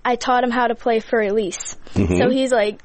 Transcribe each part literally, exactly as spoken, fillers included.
I taught him how to play for Elise. Mm-hmm. So he's like,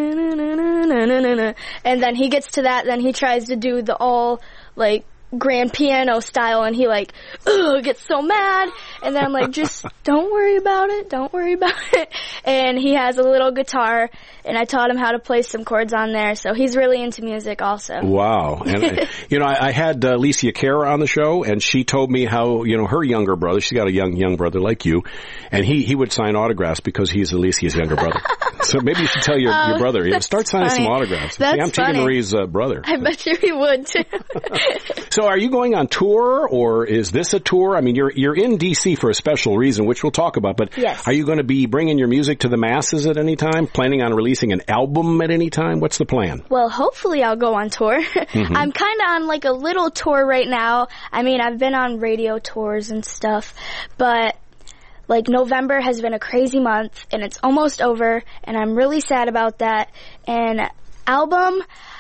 and then he gets to that, then he tries to do the all, like, grand piano style, and he like ugh, gets so mad, and then I'm like, just don't worry about it, don't worry about it. And he has a little guitar, and I taught him how to play some chords on there, so he's really into music also. Wow. And you know, I, I had uh, Alicia Cara on the show, and she told me how, you know, her younger brother, she's got a young young brother like you, and he he would sign autographs because he's Alicia's younger brother. So maybe you should tell your, oh, your brother, you know, start signing funny. some autographs. That's See, I'm Tegan Marie's uh, brother. I bet you he would too. So are you going on tour, or is this a tour? I mean, you're you're in D C for a special reason, which we'll talk about, but yes. Are you going to be bringing your music to the masses at any time? Planning on releasing an album at any time? What's the plan? Well, hopefully I'll go on tour. Mm-hmm. I'm kind of on like a little tour right now. I mean, I've been on radio tours and stuff, but like November has been a crazy month, and it's almost over, and I'm really sad about that. And album,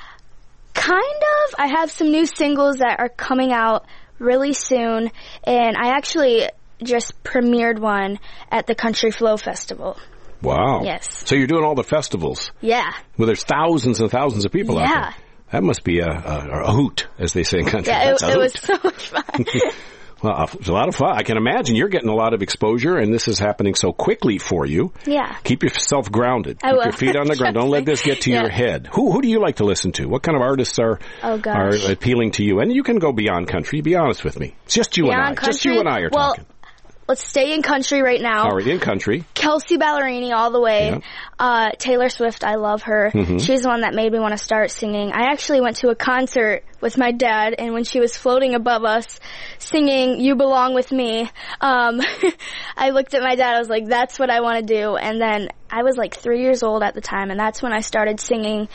kind of. I have some new singles that are coming out really soon, and I actually just premiered one at the Country Flow Festival. Wow. Yes. So you're doing all the festivals. Yeah. Well, there's thousands and thousands of people yeah. out there. That must be a, a, a hoot, as they say in country. Yeah, it, it it was so much fun. Well, it's a lot of fun. I can imagine you're getting a lot of exposure, and this is happening so quickly for you. Yeah. Keep yourself grounded. I Keep will. your feet on the ground. Don't let this get to yeah. your head. Who who do you like to listen to? What kind of artists are oh, gosh. are appealing to you? And you can go beyond country. Be honest with me. It's just you beyond and I. Country? Just you and I are well, talking. Let's stay in country right now. All right, in country. Kelsey Ballerini all the way. Yeah. Uh, Taylor Swift, I love her. Mm-hmm. She's the one that made me want to start singing. I actually went to a concert with my dad, and when she was floating above us singing You Belong With Me, um, I looked at my dad, I was like, that's what I want to do. And then I was like three years old at the time, and that's when I started singing.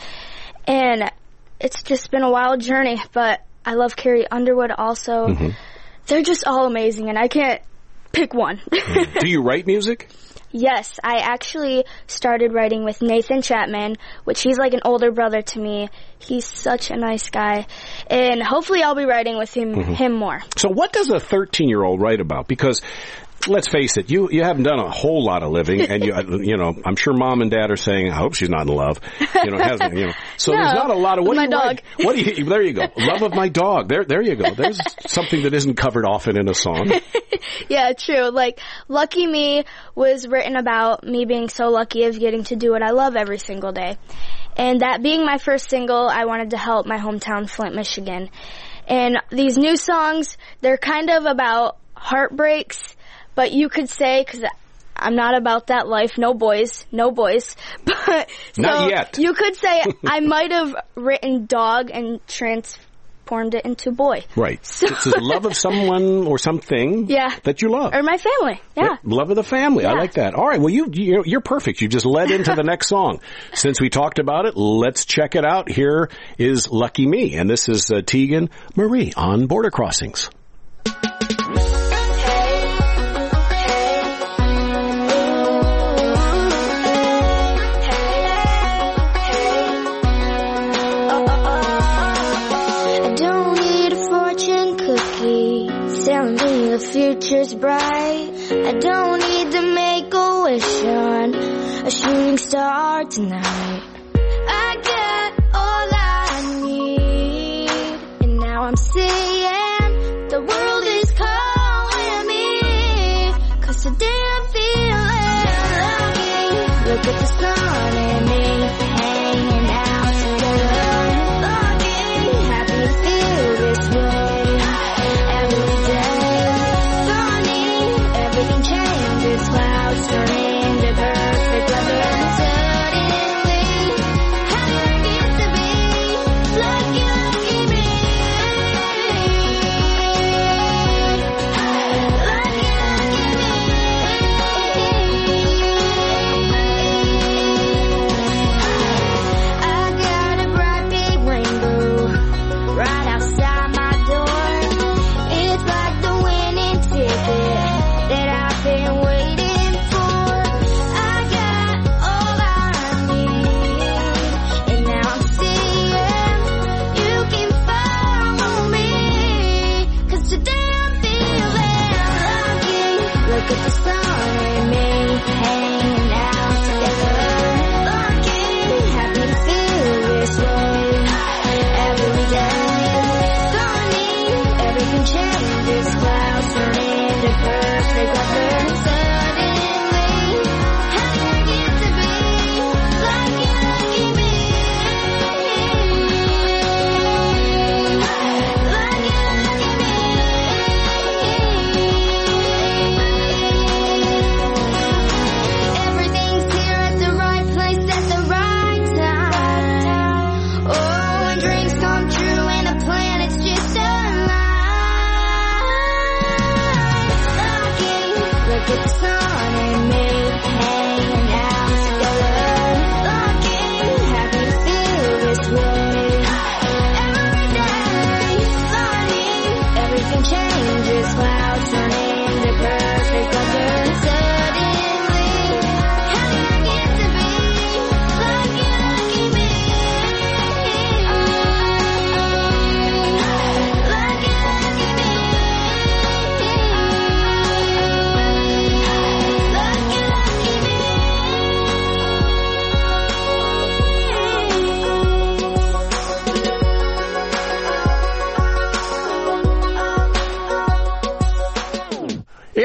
And it's just been a wild journey, but I love Carrie Underwood also. Mm-hmm. They're just all amazing, and I can't pick one. Do you write music? Yes, I actually started writing with Nathan Chapman, which he's like an older brother to me. He's such a nice guy. And hopefully I'll be writing with him, mm-hmm. him more. So what does a thirteen-year-old write about? Because let's face it, you, you haven't done a whole lot of living, and you you know, I'm sure mom and dad are saying, I hope she's not in love. You know, hasn't, you know. So no, there's not a lot of, what my do you dog. write? What do you, there you go. Love of my dog. There, there you go. There's something that isn't covered often in a song. Yeah, true. Like, Lucky Me was written about me being so lucky of getting to do what I love every single day. And that being my first single, I wanted to help my hometown, Flint, Michigan. And these new songs, they're kind of about heartbreaks, but you could say, because I'm not about that life, no boys, no boys. But so not yet. You could say I might have written dog and transformed it into boy. Right. So it's the love of someone or something yeah. that you love. Or my family. Yeah. Right. Love of the family. Yeah. I like that. All right. Well, you, you, you're perfect. You just led into the next song. Since we talked about it, let's check it out. Here is Lucky Me. And this is uh, Tegan Marie on Border Crossings. Future's bright. I don't need to make a wish on a shooting star tonight. I get all I need, and now I'm seeing the world is calling me, 'cause today I'm feeling lucky. Look at the sun and me hanging out together. Lucky, happy to feel this way every day. Everything changes, clouds turn into perfect weather. Suddenly, how do I get to be lucky, lucky me? Lucky, lucky me. I got a bright big rainbow right outside my door. It's like the winning ticket that I've been waiting for.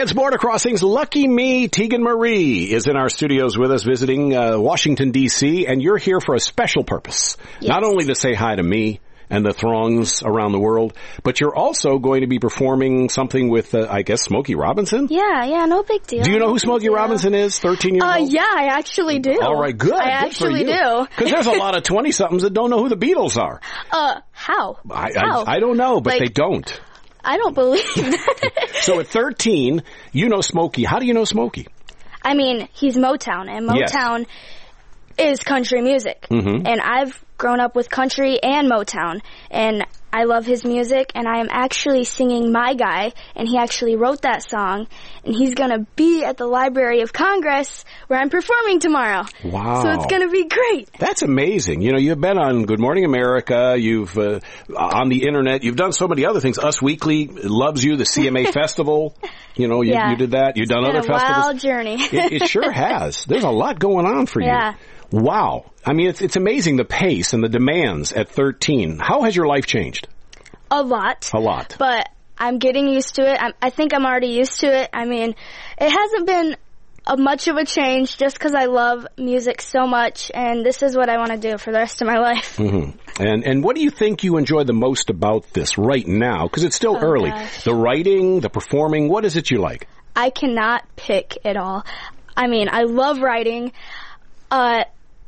It's Border Crossings. Lucky me, Tegan Marie is in our studios with us visiting uh, Washington, D C, and you're here for a special purpose. Yes. Not only to say hi to me and the throngs around the world, but you're also going to be performing something with, uh, I guess, Smokey Robinson? Yeah, yeah, no big deal. Do you know no who Smokey deal. Robinson is, thirteen years uh, old? Yeah, I actually do. All right, good. I good actually for you. do. Because there's a lot of twenty-somethings that don't know who the Beatles are. Uh, how? I, how? I, I don't know, but like, they don't. I don't believe that. So at thirteen, you know Smokey. How do you know Smokey? I mean, he's Motown, and Motown yes. is country music. Mm-hmm. And I've grown up with country and Motown, and I love his music, and I am actually singing My Guy, and he actually wrote that song, and he's going to be at the Library of Congress where I'm performing tomorrow. Wow. So it's going to be great. That's amazing. You know, you've been on Good Morning America, you've uh, on the internet, you've done so many other things. Us Weekly loves you, the C M A Festival, you know, you, yeah. you did that. You've done it's other been a festivals. wild journey. it, it sure has. There's a lot going on for you. Yeah. Wow. I mean, it's, it's amazing the pace and the demands at thirteen. How has your life changed? A lot. A lot. But I'm getting used to it. I'm, I think I'm already used to it. I mean, it hasn't been a much of a change just because I love music so much, and this is what I want to do for the rest of my life. Mm-hmm. And and what do you think you enjoy the most about this right now? Because it's still oh, early. Gosh. The writing, the performing, what is it you like? I cannot pick it all. I mean, I love writing. Uh,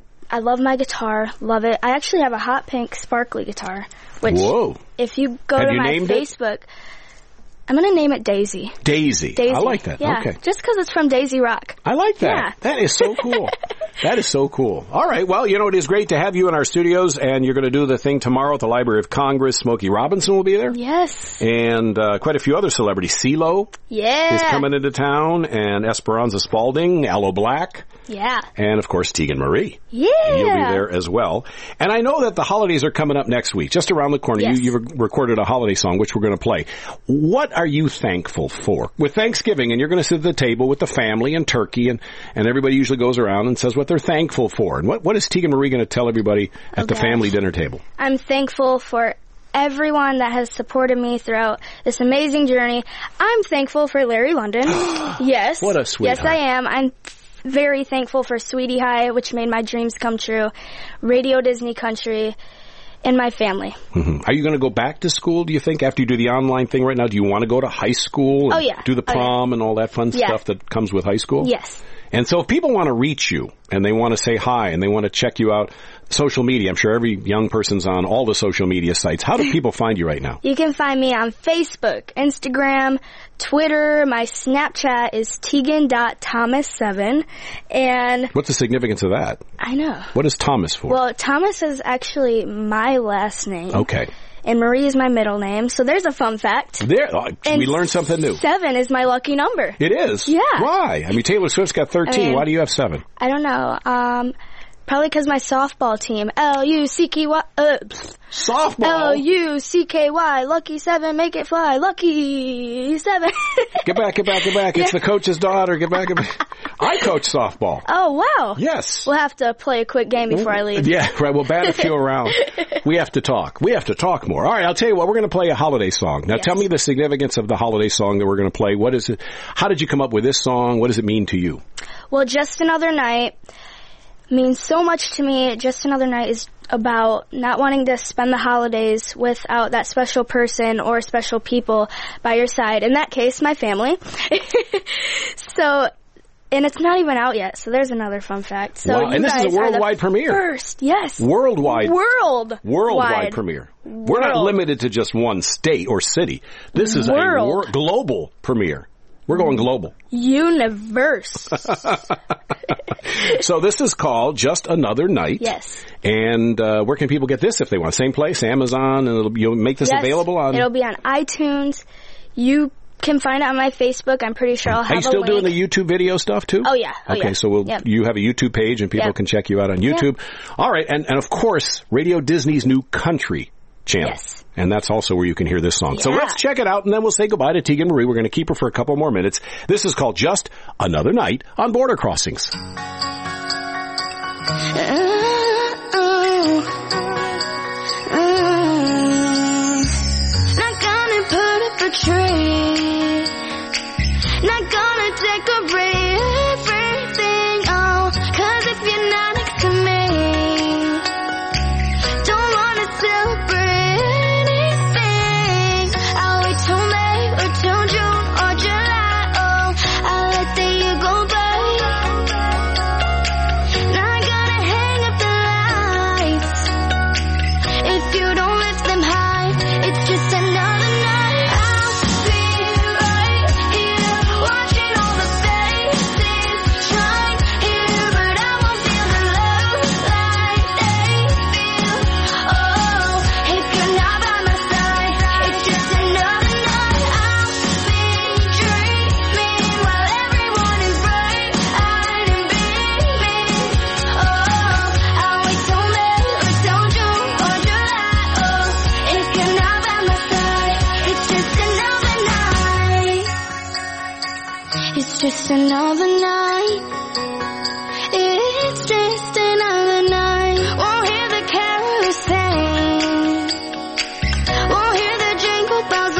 I love my guitar. Love it. I actually have a hot pink sparkly guitar. Which, whoa. If you go have to you my named Facebook, it? I'm going to name it Daisy. Daisy. Daisy. I like that. Yeah, okay. just because it's from Daisy Rock. I like that. Yeah. That is so cool. That is so cool. All right. Well, you know, it is great to have you in our studios, and you're going to do the thing tomorrow at the Library of Congress. Smokey Robinson will be there. Yes. And uh, quite a few other celebrities. CeeLo yeah. is coming into town, and Esperanza Spalding, Aloe Black. Yeah. And, of course, Tegan Marie. Yeah. You'll be there as well. And I know that the holidays are coming up next week, just around the corner. Yes. You, you've recorded a holiday song, which we're going to play. What are you thankful for? With Thanksgiving, and you're going to sit at the table with the family and turkey, and, and everybody usually goes around and says what they're thankful for. And what, what is Tegan Marie going to tell everybody at oh, the gosh. family dinner table? I'm thankful for everyone that has supported me throughout this amazing journey. I'm thankful for Larry London. Yes. What a sweetheart. Yes, I am. I'm very thankful for Sweetie High, which made my dreams come true, Radio Disney Country, and my family. Mm-hmm. Are you going to go back to school, do you think, after you do the online thing right now? Do you want to go to high school and oh, yeah. do the prom oh, yeah. and all that fun yeah. stuff that comes with high school? Yes. And so if people want to reach you and they want to say hi and they want to check you out, social media, I'm sure every young person's on all the social media sites. How do people find you right now? You can find me on Facebook, Instagram, Twitter. My Snapchat is Tegan dot Thomas seven. And what's the significance of that? I know. What is Thomas for? Well, Thomas is actually my last name. Okay. And Marie is my middle name, so there's a fun fact. There, uh, we learned something new. Seven is my lucky number. It is? Yeah. Why? I mean, Taylor Swift's got thirteen. I mean, why do you have seven? I don't know. Um, probably because my softball team, L U C K Y, uh, softball? L U C K Y, lucky seven, make it fly, lucky seven. Get back, get back, get back. It's yeah. the coach's daughter. Get back, get back. I coach softball. Oh, wow. Yes. We'll have to play a quick game before I leave. Yeah, right. We'll bat a few around. We have to talk. We have to talk more. All right, I'll tell you what. We're going to play a holiday song. Now, yes. tell me the significance of the holiday song that we're going to play. What is it? How did you come up with this song? What does it mean to you? Well, Just Another Night means so much to me. Just Another Night is about not wanting to spend the holidays without that special person or special people by your side. In that case, my family. So, and it's not even out yet, so there's another fun fact. So wow, and this is a worldwide premiere. First, yes. Worldwide. World. Worldwide wide. premiere. World. We're not limited to just one state or city. This is World. a wor- global premiere. We're going global. Universe. So this is called Just Another Night. Yes. And uh, where can people get this if they want? Same place, Amazon, and it'll, you'll make this yes, available on... It'll be on iTunes. You can find it on my Facebook. I'm pretty sure I'll have a link. Are you still doing link. the YouTube video stuff too? Oh, yeah. Oh, okay, yeah. so we'll, yep. you have a YouTube page and people yep. can check you out on YouTube. Yep. All right, and, and of course, Radio Disney's new country channel. Yes. And that's also where you can hear this song. Yeah. So let's check it out, and then we'll say goodbye to Tegan Marie. We're going to keep her for a couple more minutes. This is called Just Another Night on Border Crossings. Not gonna put up a tree. Not gonna just another night. It's just another night. Won't hear the carols sing. Won't hear the jingle bells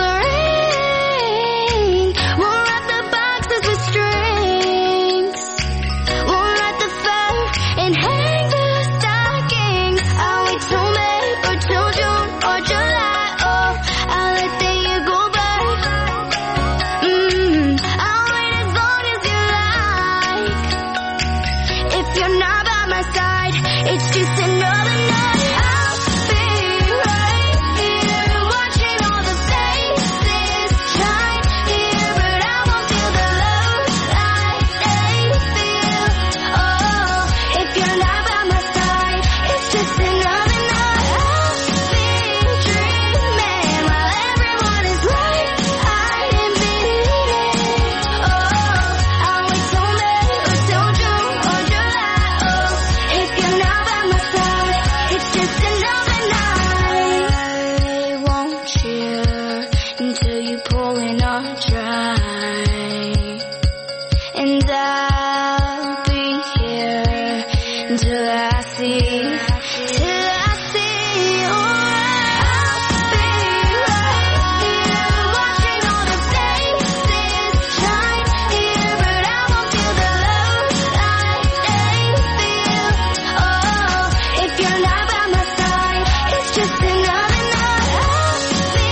ring. Won't wrap the boxes with strings. Won't light the fire and hang the stockings. I'll wait till May or till June or July. Oh, I'll let the year go by. Mm, I'll wait as long as you like. If you're not by my side, it's just another night. I'll be right here, watching all the faces shine here, but I won't feel the love like they feel. Oh, if you're not by my side, it's just another night. I'll be dreaming while everyone is right. I am beating. Oh, I'll wait till May or till June or July. Oh, if you're not by my side, it's just another night. I won't cheer until you pull in on dry, and I'll be here until I see, till I see you. I'll be right here, watching all the faces shine here, but I won't feel the love like they feel. Oh, if you're not by my side, it's just another night. I'll be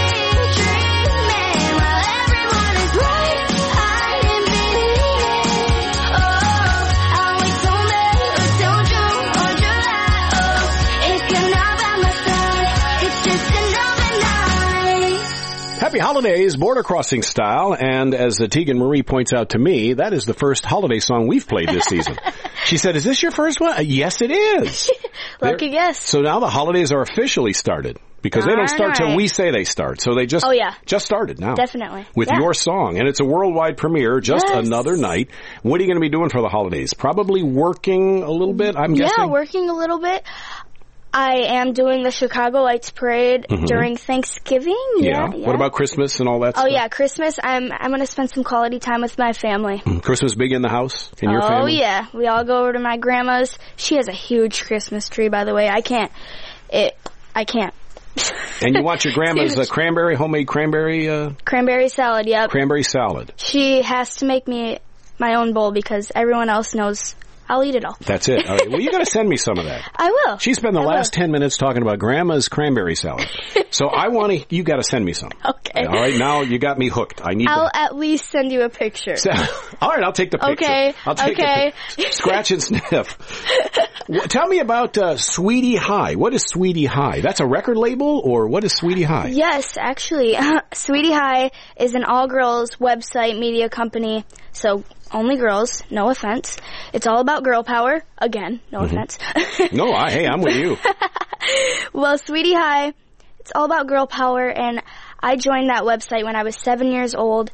dreaming while everyone is right. I am beating. Oh, I'll wait till May or till June or July. Oh, if you're not by my side, it's just another night. Happy holidays, border crossing style, and as uh, Tegan Marie points out to me, that is the first holiday song we've played this season. She said, is this your first one? Uh, yes, it is. Lucky There- guess. So now the holidays are officially started, because they don't start till Alright. we say they start. So they just Oh, yeah. just started now. Definitely. With Yeah. your song, and it's a worldwide premiere, just Yes. another night. What are you going to be doing for the holidays? Probably working a little bit, I'm Yeah, guessing? working a little bit. I am doing the Chicago Lights Parade Mhm. during Thanksgiving. Yeah. Yeah. What about Christmas and all that Oh stuff? yeah, Christmas. I'm I'm gonna spend some quality time with my family. Christmas big in the house? In your oh family? yeah, we all go over to my grandma's. She has a huge Christmas tree, by the way. I can't. It. I can't. And you want your grandma's uh, Huge. cranberry, homemade cranberry, uh, Cranberry salad. Yep. cranberry salad. She has to make me my own bowl because everyone else knows I'll eat it all. That's it. All right. Well, you got to send me some of that. I will. She spent the I last will. ten minutes talking about grandma's cranberry salad. So I want to, you got to send me some. Okay. All right. Now you got me hooked. I need I'll to. at least send you a picture. All right. I'll take the picture. Okay, I'll take okay. the pic- Scratch and sniff. Well, tell me about uh, Sweetie High. What is Sweetie High? That's a record label, or what is Sweetie High? Yes, actually, Sweetie High is an all-girls website media company, so only girls, no offense. It's all about girl power. Again, no Mm-hmm. offense. No, I, hey, I'm with you. Well, Sweetie High, it's all about girl power, and I joined that website when I was seven years old,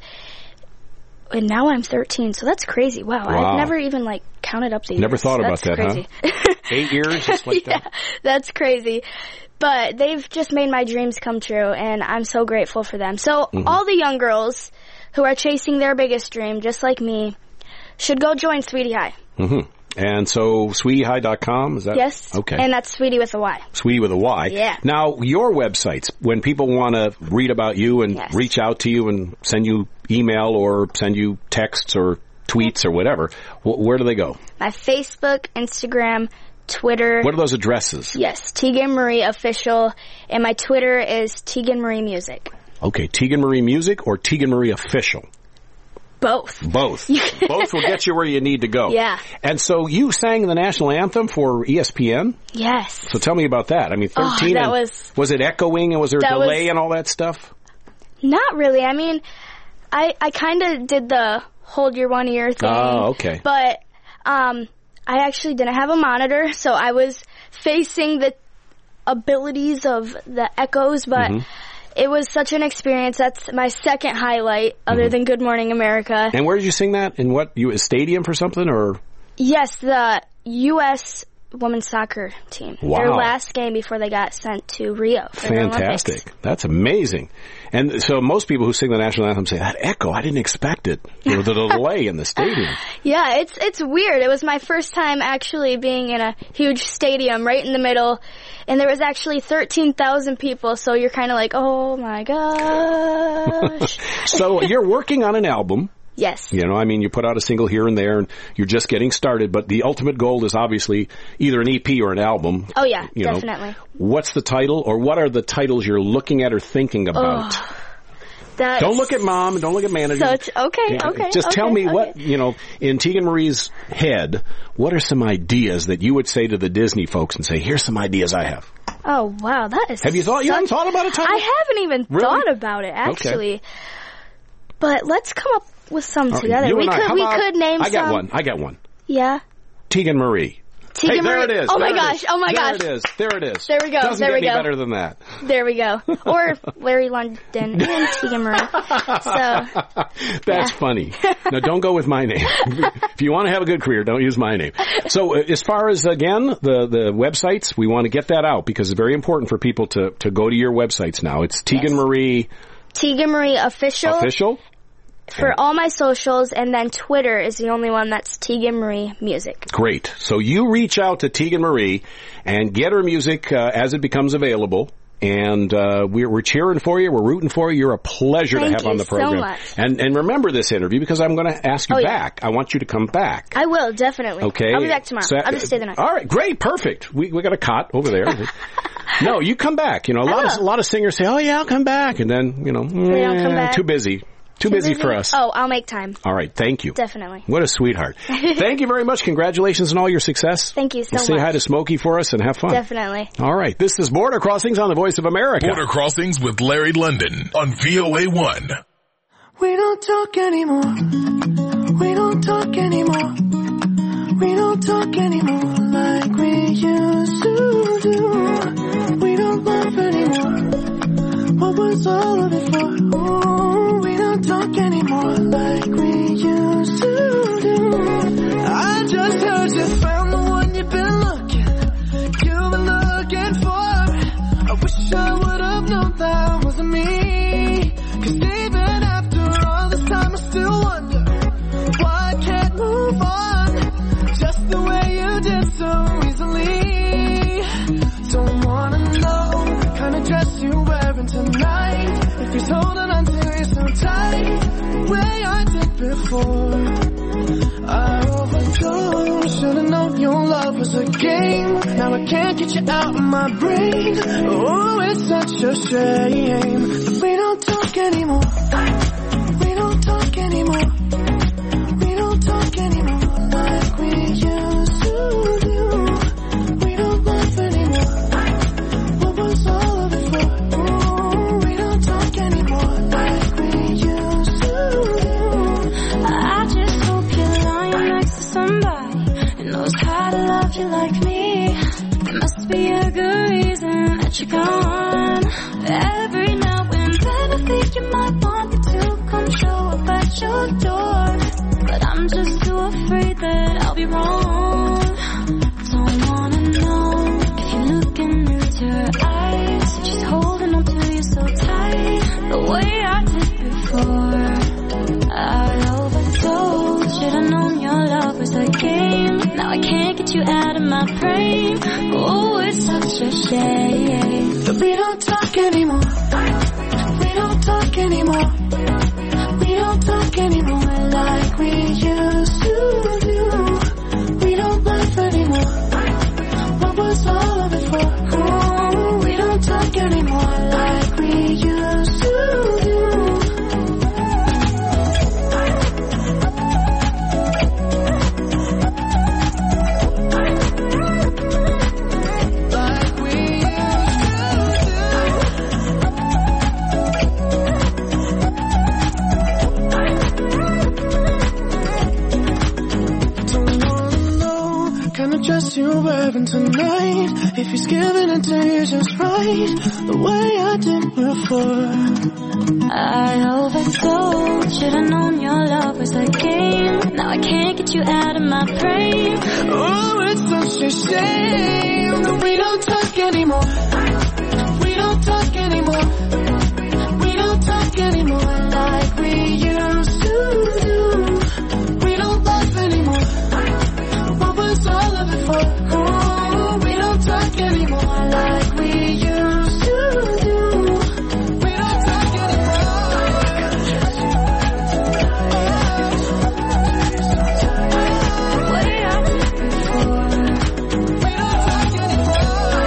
and now I'm thirteen, so that's crazy. Wow, Wow. I've never even, like, counted up the years. Never thought about That's that, crazy. huh? Eight years, just like yeah, that. that's crazy. But they've just made my dreams come true, and I'm so grateful for them. So Mm-hmm. all the young girls who are chasing their biggest dream, just like me, should go join Sweetie High. Mm-hmm. And so, sweetie high dot com, is that? Yes. Okay. And that's Sweetie with a Y. Sweetie with a Y. Yeah. Now, your websites, when people want to read about you and Yes. reach out to you and send you email or send you texts or tweets or whatever, wh- where do they go? My Facebook, Instagram, Twitter. What are those addresses? Yes, Tegan Marie Official, and my Twitter is Tegan Marie Music. Okay, Tegan Marie Music or Tegan Marie Official? Both. Both. Both will get you where you need to go. Yeah. And so you sang the national anthem for E S P N? Yes. So tell me about that. I mean, thirteen. Oh, that and was- was it echoing and was there a That delay was- and all that stuff? Not really. I mean, I I kind of did the hold your one ear thing. Oh, okay. But um, I actually didn't have a monitor, so I was facing the abilities of the echoes, but Mm-hmm. it was such an experience. That's my second highlight, other Mm-hmm. than Good Morning America. And where did you sing that? In what? You a stadium for something or? Yes, the U S women's soccer team. Wow. Their last game before they got sent to Rio for the Olympics. Fantastic. That's amazing. And so most people who sing the national anthem say, that echo, I didn't expect it. You know, the delay in the stadium. Yeah, it's it's weird. It was my first time actually being in a huge stadium right in the middle, and there was actually thirteen thousand people, so you're kind of like, oh my gosh. So you're working on an album. Yes. You know, I mean, you put out a single here and there, and you're just getting started, but the ultimate goal is obviously either an E P or an album. Oh, yeah, you definitely. Know. What's the title, or what are the titles you're looking at or thinking about? Oh, that's don't look at mom, don't look at manager. Such, okay, okay. Just okay, tell me okay. what, you know, in Tegan Marie's head, what are some ideas that you would say to the Disney folks and say, here's some ideas I have? Oh, wow, that is Have you thought, such, you haven't thought about a title? I haven't even really? thought about it, actually. Okay. But let's come up with some Right, together. We I, could, we about, could name I got some. one, I got one. Yeah. Tegan Marie. Tegan hey, there Marie. it is. Oh there my gosh, is. oh my there gosh. There it is, there it is. There we go, Doesn't there get we any go. better than that. There we go. Or Larry London and Tegan Marie. So, That's yeah. funny. Now, don't go with my name. If you want to have a good career, don't use my name. So, uh, as far as, again, the, the websites, we want to get that out because it's very important for people to, to go to your websites now. It's Tegan Yes. Marie. Tegan Marie Official. Official? For And- all my socials, and then Twitter is the only one that's Tegan Marie Music. Great. So you reach out to Tegan Marie and get her music uh, as it becomes available. And uh, we're, we're cheering for you. We're rooting for you. You're a pleasure Thank to have you on the so program. much. And and remember this interview because I'm going to ask you Oh, yeah. back. I want you to come back. I will, definitely. Okay. I'll be back tomorrow. So- I'll just stay the night. All right, great, perfect. We we got a cot over there. No, you come back. You know, a I lot of will. a lot of singers say, "Oh yeah, I'll come back," and then you know, They don't come "Eh, back. too busy, too, Too busy, for us. Oh, I'll make time. All right, thank you. Definitely. What a sweetheart. Thank you very much. Congratulations on all your success. Thank you so and say much. hi to Smokey for us and have fun. Definitely. All right, this is Border Crossings on the Voice of America. Border Crossings with Larry London on V O A one. We don't talk anymore. We don't talk anymore. We don't talk anymore like we used to do. We don't laugh anymore. What was all of it for? Ooh, we don't talk anymore like we used to do. I just heard you found the one you've been looking, you've been looking for. I wish I would have known that wasn't me. Cause even after all this time I still wonder why I can't move on just the way you did so easily. Don't wanna know the kind of dress you're wearing tonight, if he's holding on to you so tight, the way I did before. I overdosed, should've known your love was a game. Now I can't get you out of my brain. Oh, it's such a shame that we don't talk anymore. We don't talk anymore. We don't talk anymore like we used to do. We don't laugh anymore. What was all of it for? Ooh, we don't talk anymore like we used to do. I just hope you're lying next to somebody who knows how to love you like me. There must be a good reason that you're gone. Every now and then I think you might want me to come show up at your door, but I'm just too afraid that I'll be wrong. Don't wanna know if you're looking into her eyes, she's holding on to you so tight, the way I did before. I overdosed, should've known your love was a game. Now I can't get you out of my brain. Oh, it's such a shame that we don't talk anymore. We don't talk anymore. We don't talk anymore like we used to do. We don't laugh anymore. What was all of it for? Oh, we don't talk anymore like we used to do. Dress you're wearing tonight, if he's giving it to you just right, the way I did before. I overdosed, should've known your love was a game. Now I can't get you out of my brain. Oh, it's such a shame that we don't talk anymore. We don't talk anymore. We don't talk were before. Ooh, we don't talk anymore like we used to do. We don't talk anymore. Way out before. We don't talk anymore.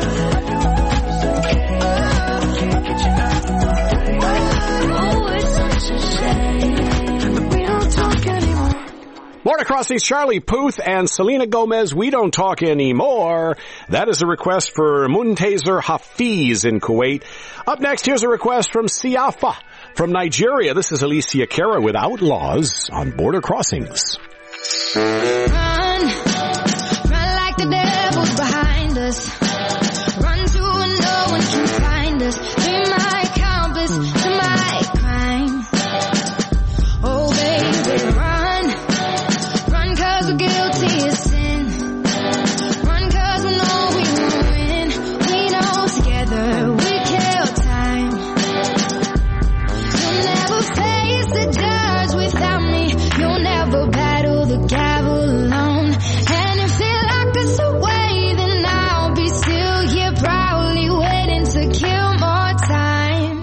Oh, it's such a shame. We don't talk anymore. Border Crossings, Charlie Puth and Selena Gomez, We Don't Talk Anymore. That is a request for Muntazer Hafiz in Kuwait. Up next, here's a request from Siafa from Nigeria. This is Alicia Cara with Outlaws on Border Crossings. Run, run like the devil's behind us. Run to where no one can find us. Be my accomplice to my crime. Oh baby, run, run 'cause we're guilty of sin. Run 'cause we know we won't win. We know together we kill time. You'll never face the judge without me. You'll never battle the gavel alone. And if they lock us away, then I'll be still here proudly waiting to kill more time.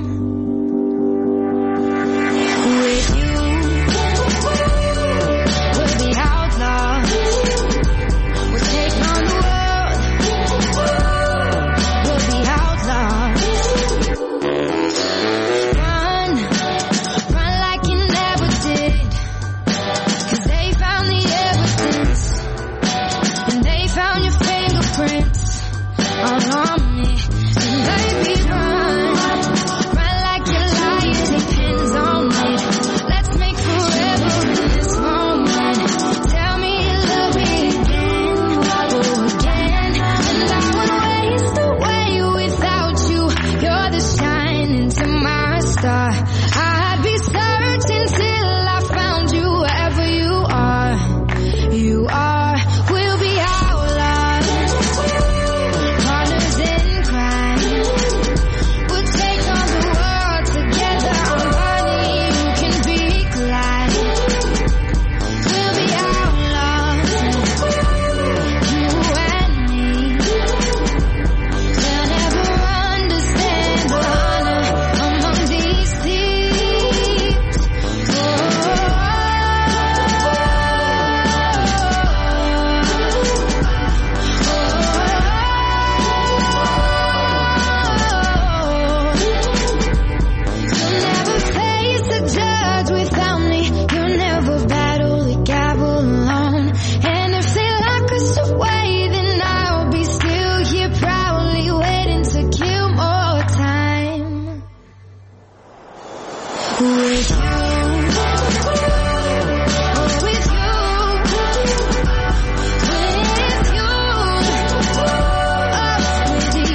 With you, we'll be outlaws. We'll take on the world. We'll be outlaws. Run, run like you never did. 'Cause they found the evidence. And they found your fingerprints all on me. And baby, run, run like your life depends on it. Let's make forever in this moment. Tell me you love me again, oh again. And I would waste away without you. You're the shining to my star. I'd be searching till I found you wherever you are. You are, we'll be outlaws, partners in crime. We'll take on the world together. I'm Bonnie, you can be Clyde. We'll be outlaws, you and me. They'll never understand the honor among these thieves. Oh, you'll never face a judge without me. You'll never battle the gavel alone. And if they lock us away, then I'll be still here proudly waiting to kill more time. With you, oh with you, with you, oh with you,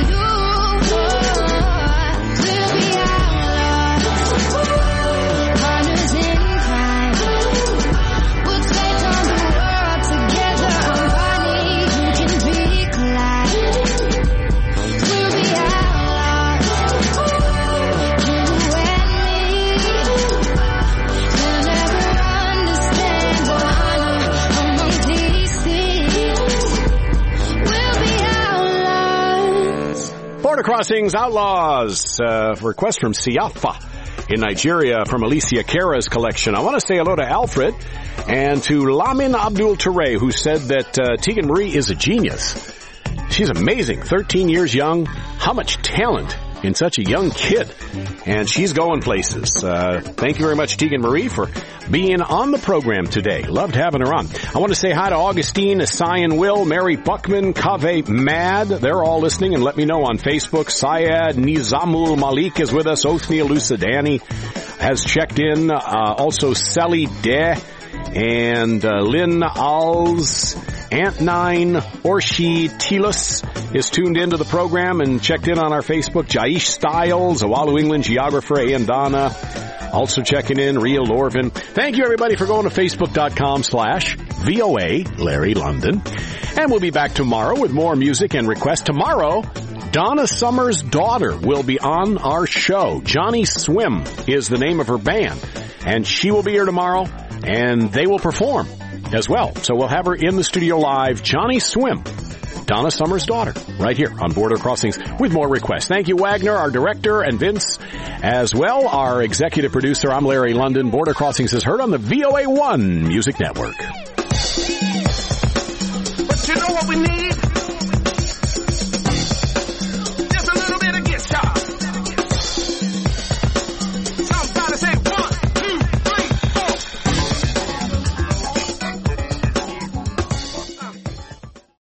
we'll be outlaws, partners in crime. We'll take on the world together. I'm Bonnie, you can be Clyde. We'll be outlaws, you and me. They'll never understand the honor among these thieves. We'll be outlaws. Border Crossings, Outlaws. Uh, request from Siafa in Nigeria from Alicia Cara's collection. I want to say hello to Alfred and to Lamin Abdul Ture, who said that uh, Tegan Marie is a genius. She's amazing, thirteen years young. How much talent in such a young kid. And she's going places. Uh, thank you very much, Tegan Marie, for being on the program today. Loved having her on. I want to say hi to Augustine, Sion Will, Mary Buckman, Kave Mad. They're all listening, and let me know on Facebook. Syed Nizamul Malik is with us. Othniel Lucidani has checked in. Uh, also, Sally De and uh, Lynn Alls. Ant nine Orshi Tilus is tuned into the program and checked in on our Facebook. Jaish Styles, Owalu England geographer, Ian Donna, also checking in. Rhea Lorvin. Thank you, everybody, for going to Facebook.com slash VOA Larry London. And we'll be back tomorrow with more music and requests. Tomorrow, Donna Summer's daughter will be on our show. Johnny Swim is the name of her band. And she will be here tomorrow, and they will perform as well. So we'll have her in the studio live, Johnny Swim, Donna Summer's daughter, right here on Border Crossings with more requests. Thank you, Wagner, our director, and Vince as well, our executive producer. I'm Larry London. Border Crossings is heard on the V O A one Music Network. But you know what we need?